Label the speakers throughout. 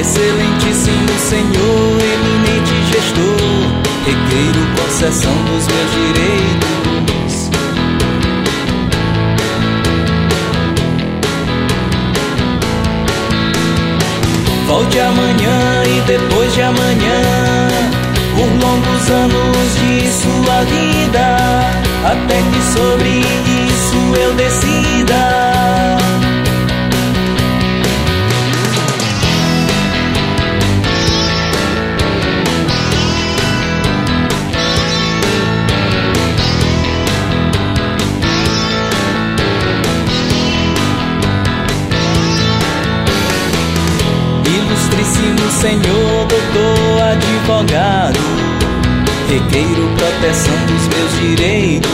Speaker 1: Excelentíssimo Senhor, eminente gestor, requeiro concessão dos meus direitos. Volte amanhã e depois de amanhã, por longos anos de sua vida, até que sobre isso eu decida. Ilustríssimo Senhor, doutor, advogado, requeiro proteção dos meus direitos.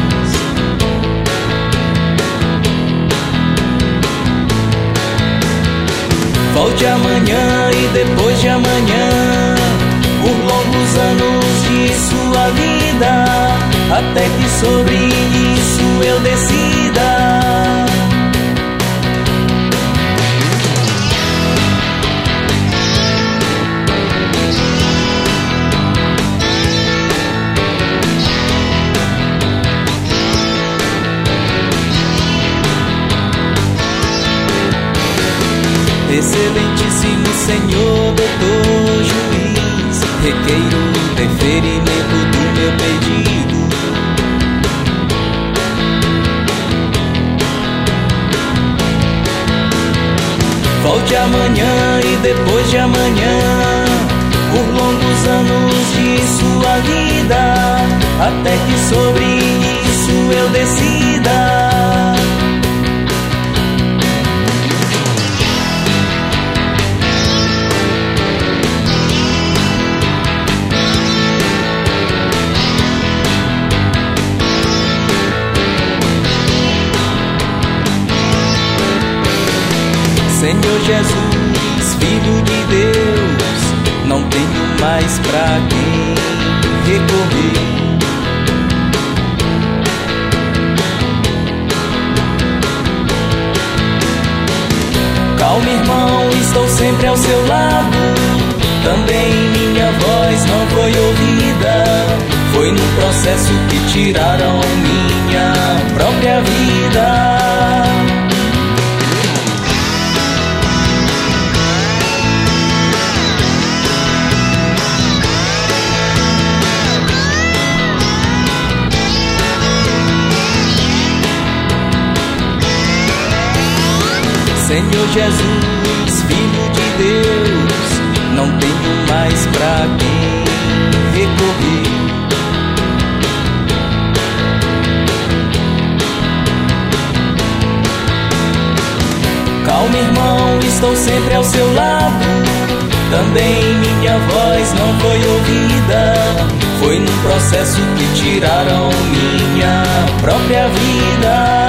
Speaker 1: Volte amanhã e depois de amanhã, por longos anos de sua vida, até que sobre isso eu decida. Excelentíssimo Senhor, doutor, juiz, requeiro deferimento do meu pedido. Volte amanhã e depois de amanhã, por longos anos de sua vida, até que sobre isso eu decida. Senhor Jesus, Filho de Deus, não tenho mais pra quem recorrer. Calma, irmão, estou sempre ao seu lado. Também minha voz não foi ouvida. Foi no processo que tiraram minha própria vida. Senhor Jesus, Filho de Deus, não tenho mais pra quem recorrer. Calma, irmão, estou sempre ao seu lado. Também minha voz não foi ouvida. Foi num processo que tiraram minha própria vida.